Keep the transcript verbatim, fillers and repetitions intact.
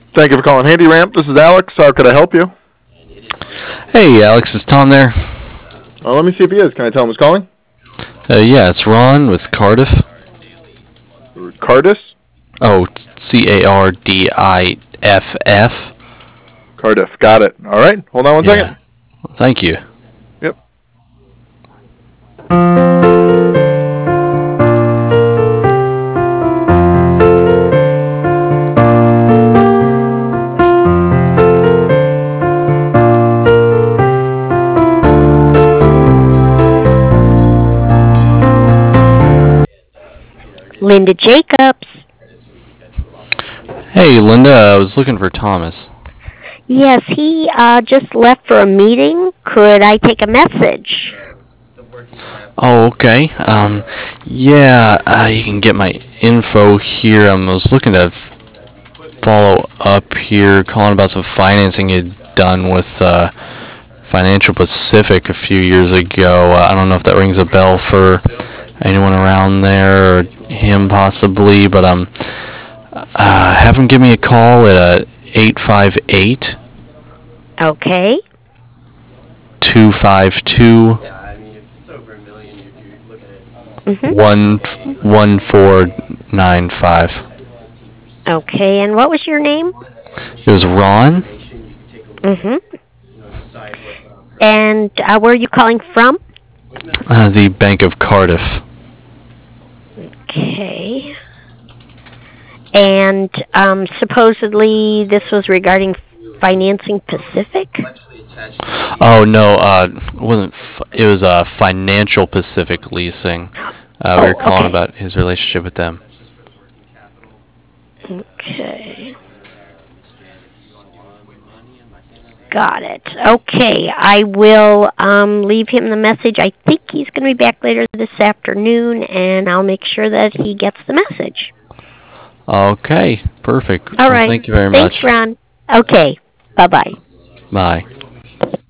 Thank you for calling Handy Ramp. This is Alex. How could I help you? Hey, Alex, is Tom there? Uh, let me see if he is. Can I tell him who's calling? Uh, yeah, it's Ron with Cardiff. Cardis? Oh, C A R D I F F. Cardiff. Got it. All right. Hold on one yeah. second. Thank you. Yep. Linda Jacobs. Hey, Linda, I was looking for Thomas. Yes, he uh, just left for a meeting. Could I take a message? Oh, okay. Um, yeah, uh, you can get my info here. I was looking to follow up here, calling about some financing you'd done with uh, Financial Pacific a few years ago. Uh, I don't know if that rings a bell for anyone around there or him possibly, but um, uh, have him give me a call at uh, eight five eight. Okay. two five two. Mm-hmm. One one four nine five. Okay, and what was your name? It was Ron. Mm-hmm. And uh, where are you calling from? Uh, the Bank of Cardiff. Okay. And um, supposedly this was regarding Financing Pacific? Oh no, uh, it wasn't. F- it was uh, Financial Pacific Leasing. Uh, we oh, were calling okay. about his relationship with them. Okay. Got it. Okay, I will um, leave him the message. I think he's going to be back later this afternoon, and I'll make sure that he gets the message. Okay, perfect. All well, right. Thank you very Thanks, much. Ron. Okay. Bye-bye. Bye.